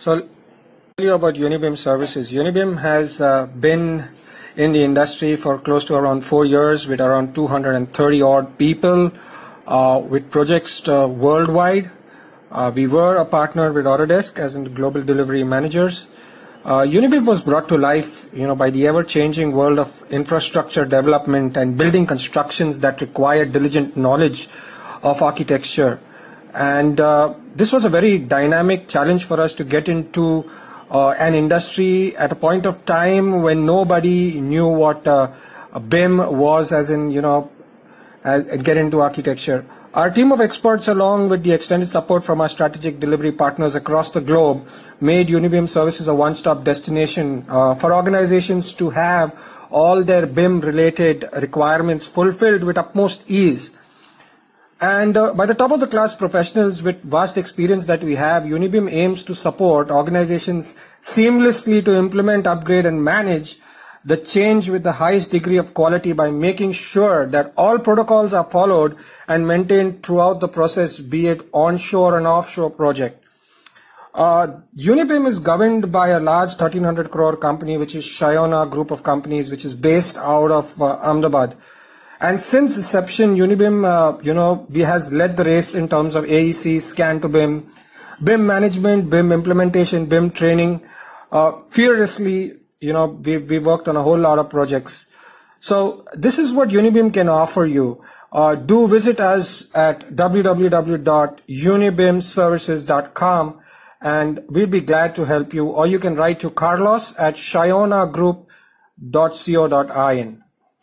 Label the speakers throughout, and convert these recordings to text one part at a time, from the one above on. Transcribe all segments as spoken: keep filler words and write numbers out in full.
Speaker 1: So, I'll tell you about Unibim Services. Unibim has uh, been in the industry for close to around four years with around two hundred thirty odd people uh, with projects uh, worldwide. Uh, we were a partner with Autodesk as in global delivery managers. Uh, Unibim was brought to life, you know, by the ever-changing world of infrastructure development and building constructions that require diligent knowledge of architecture. And uh, this was a very dynamic challenge for us to get into uh, an industry at a point of time when nobody knew what uh, a B I M was, as in, you know, uh, get into architecture. Our team of experts, along with the extended support from our strategic delivery partners across the globe, made Unibim Services a one-stop destination uh, for organizations to have all their B I M-related requirements fulfilled with utmost ease. And uh, by the top of the class professionals with vast experience that we have, Unibim aims to support organizations seamlessly to implement, upgrade, and manage the change with the highest degree of quality by making sure that all protocols are followed and maintained throughout the process, be it onshore and offshore project. Uh, Unibim is governed by a large thirteen hundred crore company, which is Shayona Group of Companies, which is based out of uh, Ahmedabad. And since inception, Unibim, uh, you know, we has led the race in terms of A E C, scan to B I M, B I M management, B I M implementation, B I M training. Uh, fearlessly, you know, we we worked on a whole lot of projects. So this is what Unibim can offer you. Uh, do visit us at w w w dot unibim services dot com, and we'll be glad to help you. Or you can write to Carlos at shayona group dot co dot in.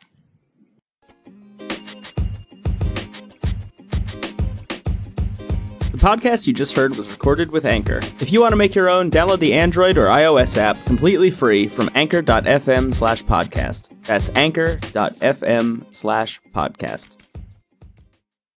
Speaker 2: The podcast you just heard was recorded with Anchor. If you want to make your own, download the Android or iOS app completely free from anchor dot f m slash podcast. That's anchor dot f m slash podcast.